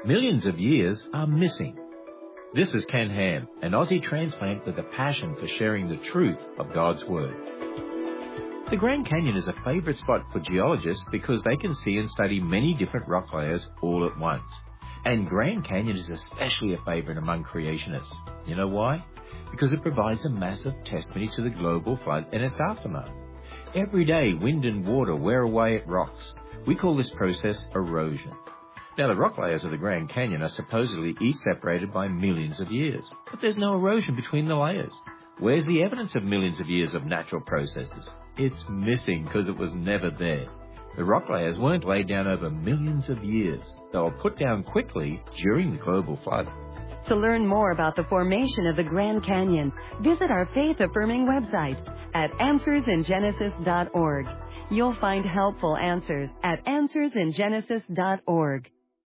Millions of years are missing. This is Ken Ham, an Aussie transplant with a passion for sharing the truth of God's Word. The Grand Canyon is a favourite spot for geologists because they can see and study many different rock layers all at once. And Grand Canyon is especially a favourite among creationists. You know why? Because it provides a massive testimony to the global flood and its aftermath. Every day, wind and water wear away at rocks. We call this process erosion. Now, the rock layers of the Grand Canyon are supposedly each separated by millions of years, but there's no erosion between the layers. Where's the evidence of millions of years of natural processes? It's missing because it was never there. The rock layers weren't laid down over millions of years. They were put down quickly during the global flood. To learn more about the formation of the Grand Canyon, visit our faith-affirming website at answersingenesis.org. You'll find helpful answers at answersingenesis.org.